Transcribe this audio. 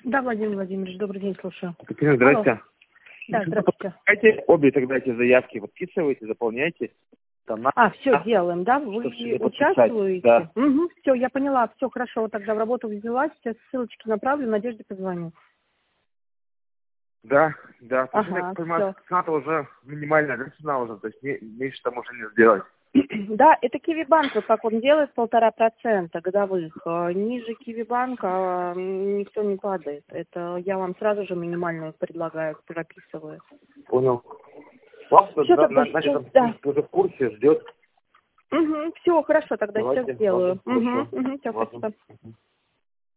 Да, Владимир Владимирович, добрый день, слушаю. Катерина, здрасте. Алло. Да, здравствуйте. Обе тогда эти заявки подписывайте, заполняйте. Там Все делаем, да? Вы участвуете? Да. Угу, все, я поняла, все хорошо, тогда в работу взялась, сейчас ссылочки направлю, Надежде позвоню. Да, да. Ага, Я понимаю, всё. цена-то уже минимальная, да, цена уже, то есть меньше там уже не сделать. Да, это Киви-банк, вот как он делает 1,5% годовых. Ниже Киви-банка никто не падает. Это я вам сразу же минимальную предлагаю, прописываю. Понял. Ладно, Все, да, тогда Надя сейчас, там да. уже в курсе, ждет. Угу, все, хорошо, тогда Давайте, сейчас сделаю. ладно, хорошо. Угу, все, Ладно. спасибо.